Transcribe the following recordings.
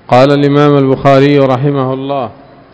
قال الإمام البخاري رحمه الله: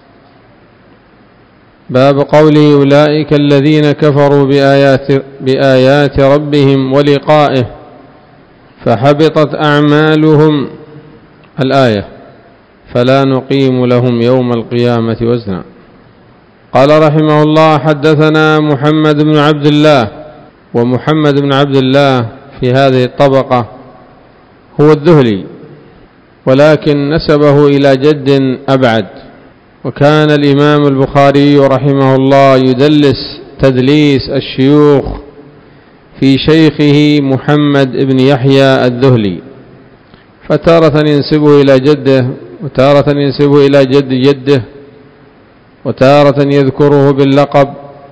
باب قوله: أولئك الذين كفروا بآيات ربهم ولقائه فحبطت أعمالهم. الآية: فلا نقيم لهم يوم القيامة وزنا. قال رحمه الله: حدثنا محمد بن عبد الله. ومحمد بن عبد الله في هذه الطبقة هو الذهلي، ولكن نسبه إلى جد أبعد. وكان الإمام البخاري رحمه الله يدلس تدليس الشيوخ في شيخه محمد بن يحيى الذهلي، فتارة ينسبه إلى جده، وتارة ينسبه إلى جد جده، وتارة يذكره باللقب،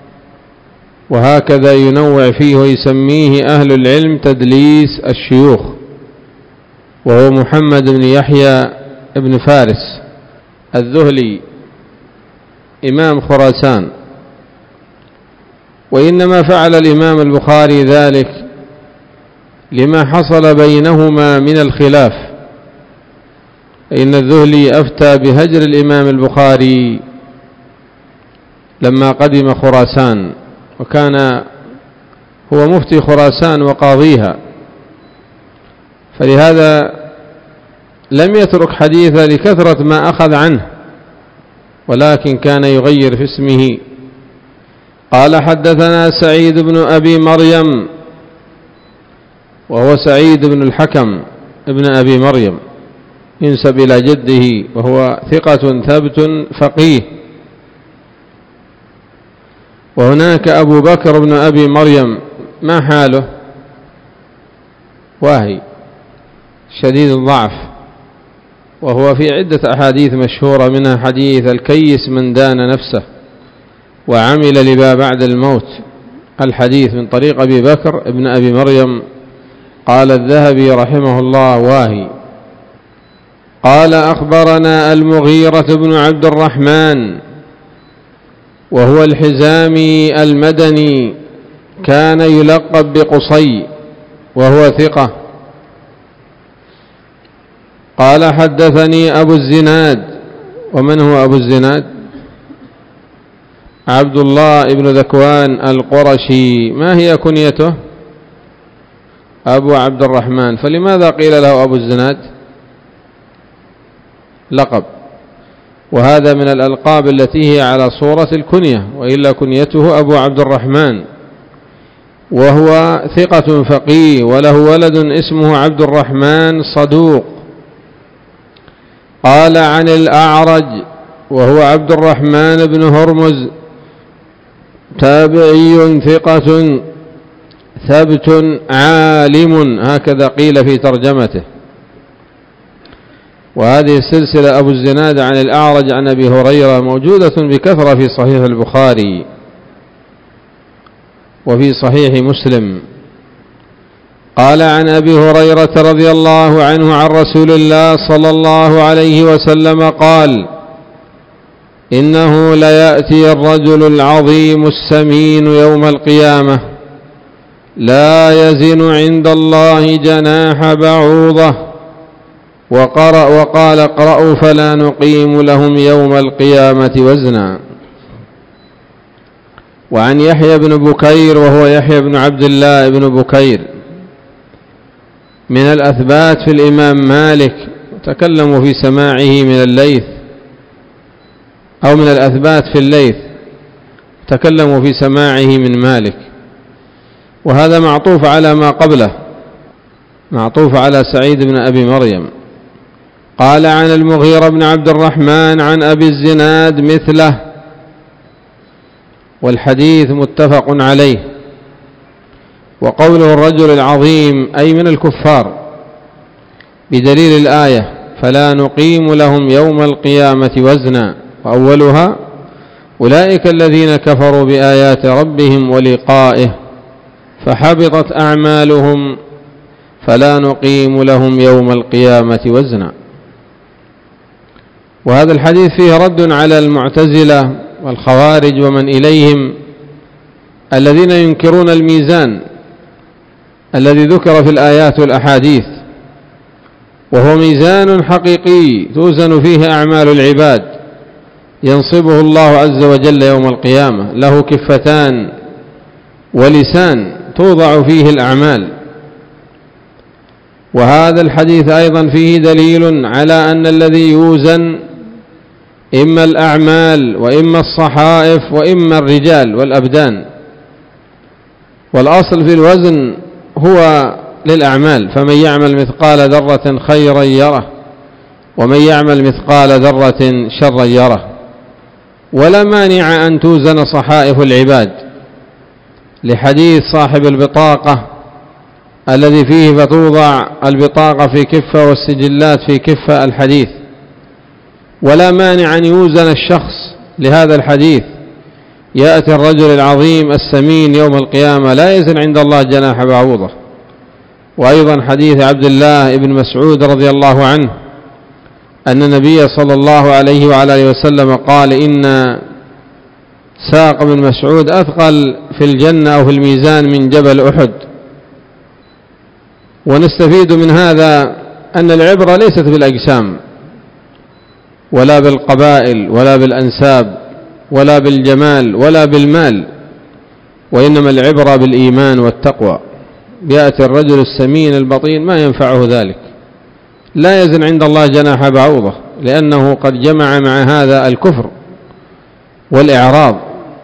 وهكذا ينوع فيه ويسميه أهل العلم تدليس الشيوخ. وهو محمد بن يحيى بن فارس الذهلي إمام خراسان. وإنما فعل الإمام البخاري ذلك لما حصل بينهما من الخلاف، فإن الذهلي أفتى بهجر الإمام البخاري لما قدم خراسان، وكان هو مفتي خراسان وقاضيها، فلهذا لم يترك حديثا لكثرة ما أخذ عنه، ولكن كان يغير في اسمه. قال: حدثنا سعيد بن أبي مريم، وهو سعيد بن الحكم ابن أبي مريم، ينسب إلى جده، وهو ثقة ثبت فقيه. وهناك أبو بكر بن أبي مريم، ما حاله؟ واهي شديد الضعف، وهو في عدة أحاديث مشهورة، منها حديث: الكيس من دان نفسه وعمل لما بعد الموت. الحديث من طريق أبي بكر ابن أبي مريم. قال الذهبي رحمه الله: واهي. قال: أخبرنا المغيرة بن عبد الرحمن، وهو الحزامي المدني، كان يلقب بقصي، وهو ثقة. قال: حدثني أبو الزناد. ومن هو أبو الزناد؟ عبد الله بن ذكوان القرشي. ما هي كنيته؟ أبو عبد الرحمن. فلماذا قيل له أبو الزناد؟ لقب، وهذا من الألقاب التي هي على صورة الكنية، وإلا كنيته أبو عبد الرحمن. وهو ثقة فقيه، وله ولد اسمه عبد الرحمن صدوق. قال: عن الأعرج، وهو عبد الرحمن بن هرمز، تابعي ثقة ثبت عالم، هكذا قيل في ترجمته. وهذه السلسلة أبو الزناد عن الأعرج عن أبي هريرة موجودة بكثرة في صحيح البخاري وفي صحيح مسلم. قال: عن أبي هريرة رضي الله عنه عن رسول الله صلى الله عليه وسلم قال: إنه ليأتي الرجل العظيم السمين يوم القيامة لا يزن عند الله جناح بعوضة، وقال: اقرأوا فلا نقيم لهم يوم القيامة وزنا. وعن يحيى بن بكير، وهو يحيى بن عبد الله بن بكير، من الأثبات في الإمام مالك، تكلموا في سماعه من الليث، أو من الأثبات في الليث، تكلموا في سماعه من مالك. وهذا معطوف على ما قبله، معطوف على سعيد بن أبي مريم. قال: عن المغيرة بن عبد الرحمن عن أبي الزناد مثله، والحديث متفق عليه. وقوله الرجل العظيم أي من الكفار، بدليل الآية: فلا نقيم لهم يوم القيامة وزنا. وأولها: أولئك الذين كفروا بآيات ربهم ولقائه فحبطت أعمالهم فلا نقيم لهم يوم القيامة وزنا. وهذا الحديث فيه رد على المعتزلة والخوارج ومن إليهم، الذين ينكرون الميزان الذي ذكر في الآيات والأحاديث، وهو ميزان حقيقي توزن فيه أعمال العباد ينصبه الله عز وجل يوم القيامة، له كفتان ولسان توضع فيه الأعمال. وهذا الحديث أيضا فيه دليل على أن الذي يوزن إما الأعمال وإما الصحائف وإما الرجال والأبدان، والأصل في الوزن هو للأعمال، فمن يعمل مثقال ذرة خيرا يره ومن يعمل مثقال ذرة شرا يره. ولا مانع أن توزن صحائف العباد لحديث صاحب البطاقة الذي فيه فتوضع البطاقة في كفة والسجلات في كفة الحديث. ولا مانع أن يوزن الشخص لهذا الحديث، يأتي الرجل العظيم السمين يوم القيامة لا يزن عند الله جناح بعوضة. وأيضا حديث عبد الله بن مسعود رضي الله عنه أن النبي صلى الله عليه وعلى آله وسلم قال: إن ساق بن مسعود أثقل في الجنة أو في الميزان من جبل أحد. ونستفيد من هذا أن العبرة ليست بالأجسام ولا بالقبائل ولا بالأنساب ولا بالجمال ولا بالمال، وإنما العبرة بالإيمان والتقوى. يأتي الرجل السمين البطين ما ينفعه ذلك، لا يزن عند الله جناح بعوضة، لأنه قد جمع مع هذا الكفر والإعراض.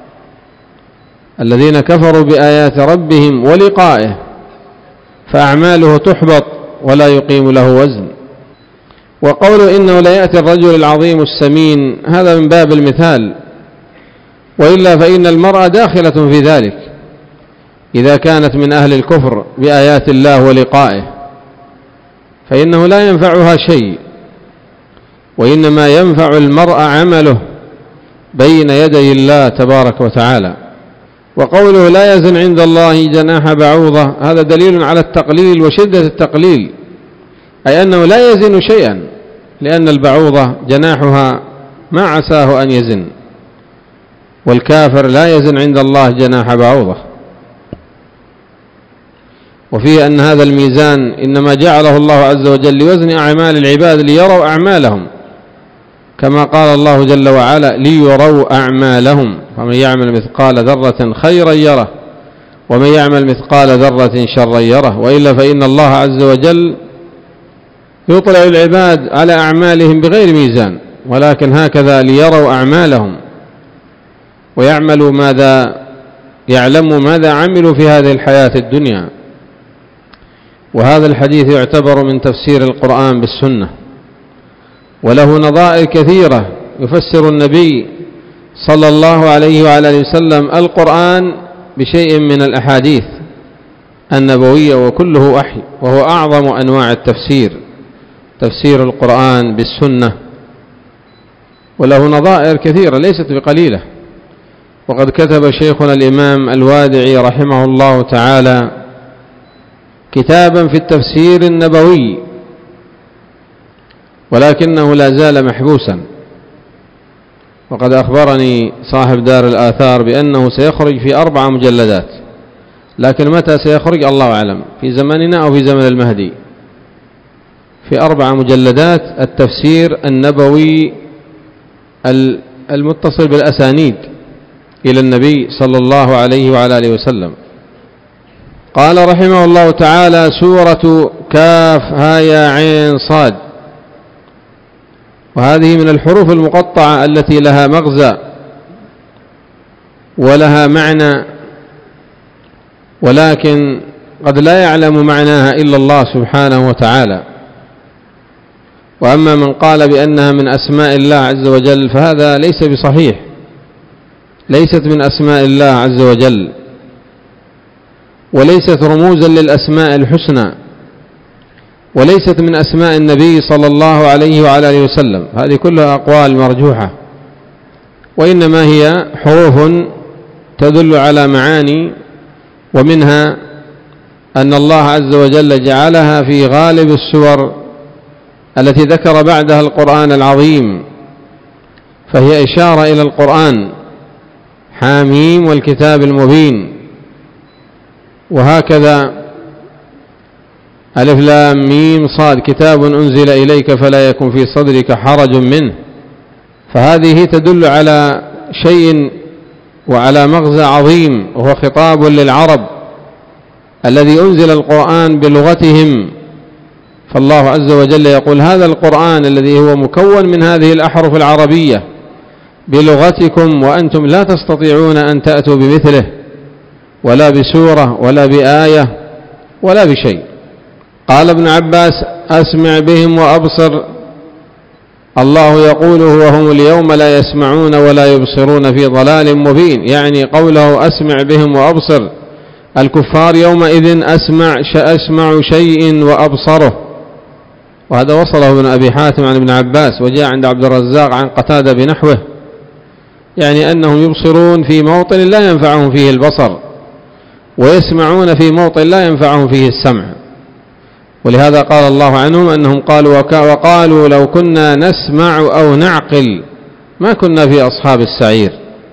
الذين كفروا بآيات ربهم ولقائه فأعماله تحبط ولا يقيم له وزن. وقوله إنه لا يأتي الرجل العظيم السمين هذا من باب المثال، وإلا فإن المرأة داخلة في ذلك إذا كانت من أهل الكفر بآيات الله ولقائه، فإنه لا ينفعها شيء، وإنما ينفع المرء عمله بين يدي الله تبارك وتعالى. وقوله لا يزن عند الله جناح بعوضة هذا دليل على التقليل وشدة التقليل، أي أنه لا يزن شيئا، لأن البعوضة جناحها ما عساه أن يزن، والكافر لا يزن عند الله جناح بعوضة. وفيه أن هذا الميزان إنما جعله الله عز وجل لوزن أعمال العباد ليروا أعمالهم، كما قال الله جل وعلا: ليروا أعمالهم، فمن يعمل مثقال ذرة خيرا يره ومن يعمل مثقال ذرة شرا يره. وإلا فإن الله عز وجل يطلع العباد على أعمالهم بغير ميزان، ولكن هكذا ليروا أعمالهم ويعملوا يعلموا ماذا عملوا في هذه الحياة الدنيا. وهذا الحديث يعتبر من تفسير القرآن بالسنة، وله نظائر كثيرة يفسر النبي صلى الله عليه وعلى آله وسلم القرآن بشيء من الأحاديث النبوية، وكله وحي، وهو أعظم أنواع التفسير، تفسير القرآن بالسنة، وله نظائر كثيرة ليست بقليلة. وقد كتب شيخنا الإمام الوادعي رحمه الله تعالى كتابا في التفسير النبوي، ولكنه لا زال محبوسا. وقد أخبرني صاحب دار الآثار بأنه سيخرج في 4 مجلدات، لكن متى سيخرج الله أعلم، في زمننا أو في زمن المهدي، في 4 مجلدات التفسير النبوي المتصل بالأسانيد إلى النبي صلى الله عليه وعلى آله وسلم. قال رحمه الله تعالى: سورة كاف ها يا عين صاد، وهذه من الحروف المقطعة التي لها مغزى ولها معنى، ولكن قد لا يعلم معناها إلا الله سبحانه وتعالى. وأما من قال بأنها من أسماء الله عز وجل فهذا ليس بصحيح، ليست من أسماء الله عز وجل، وليست رموزا للأسماء الحسنى، وليست من أسماء النبي صلى الله عليه وعلى آله وسلم. هذه كلها أقوال مرجوحة، وإنما هي حروف تدل على معاني، ومنها أن الله عز وجل جعلها في غالب السور التي ذكر بعدها القرآن العظيم، فهي إشارة إلى القرآن: حاميم والكتاب المبين. وهكذا ألف لام ميم صاد كتاب أنزل إليك فلا يكن في صدرك حرج منه. فهذه تدل على شيء وعلى مغزى عظيم، وهو خطاب للعرب الذي أنزل القرآن بلغتهم. فالله عز وجل يقول هذا القرآن الذي هو مكون من هذه الأحرف العربية بلغتكم وأنتم لا تستطيعون أن تأتوا بمثله ولا بسورة ولا بآية ولا بشيء. قال ابن عباس أسمع بهم وأبصر، الله يقوله وهم اليوم لا يسمعون ولا يبصرون في ضلال مبين، يعني قوله أسمع بهم وأبصر، الكفار يومئذ أسمع شيء وأبصره. وهذا وصله ابن أبي حاتم عن ابن عباس، وجاء عند عبد الرزاق عن قتادة بنحوه، يعني أنهم يبصرون في موطن لا ينفعهم فيه البصر، ويسمعون في موطن لا ينفعهم فيه السمع. ولهذا قال الله عنهم أنهم قالوا وقالوا لو كنا نسمع أو نعقل ما كنا في أصحاب السعير.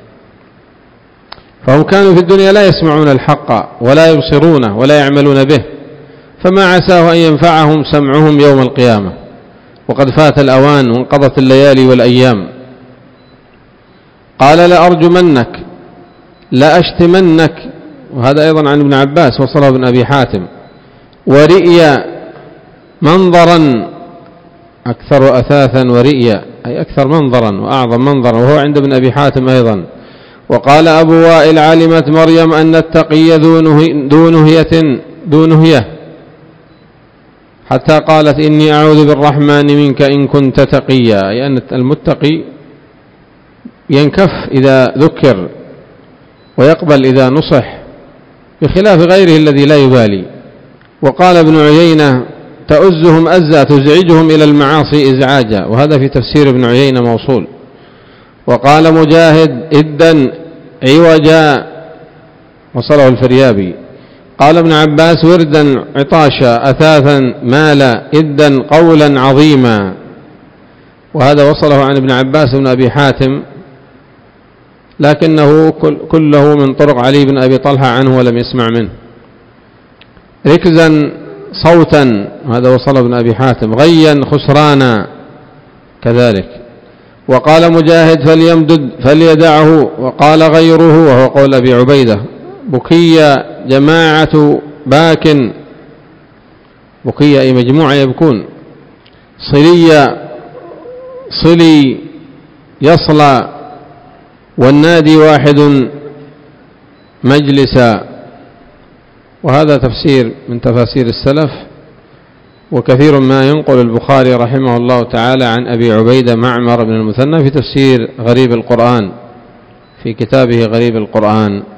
فهم كانوا في الدنيا لا يسمعون الحق ولا يبصرونه ولا يعملون به، فما عساه أن ينفعهم سمعهم يوم القيامة، وقد فات الأوان وانقضت الليالي والأيام. قال لأرجمنك لأشتمنك، وهذا أيضا عن ابن عباس وصله ابن أبي حاتم. ورئيا منظرا أكثر أثاثا، ورئيا أي أكثر منظرا وأعظم منظرا، وهو عند ابن أبي حاتم أيضا. وقال أبو وائل علمت مريم أن التقي ذو نهية حتى قالت إني أعوذ بالرحمن منك إن كنت تقيا، أي أن المتقي ينكف إذا ذكر ويقبل إذا نصح، بخلاف غيره الذي لا يبالي. وقال ابن عيينة تؤزهم أزا تزعجهم إلى المعاصي إزعاجا، وهذا في تفسير ابن عيينة موصول. وقال مجاهد إدا عوجا، وصله الفريابي. قال ابن عباس وردا عطاشا أثاثا مالا إدا قولا عظيما، وهذا وصله عن ابن عباس بن أبي حاتم، لكنه كله من طرق علي بن أبي طلحة عنه ولم يسمع منه. ركزا صوتا، هذا وصله ابن أبي حاتم. غيا خسرانا كذلك. وقال مجاهد فليمدد فليدعه. وقال غيره وهو قول أبي عبيدة بكية جماعة باك، بكية أي مجموعة يبكون. صلي يصلى، والنادي واحد مجلسا. وهذا تفسير من تفاسير السلف، وكثير ما ينقل البخاري رحمه الله تعالى عن أبي عبيدة معمر بن المثنى في تفسير غريب القرآن في كتابه غريب القرآن.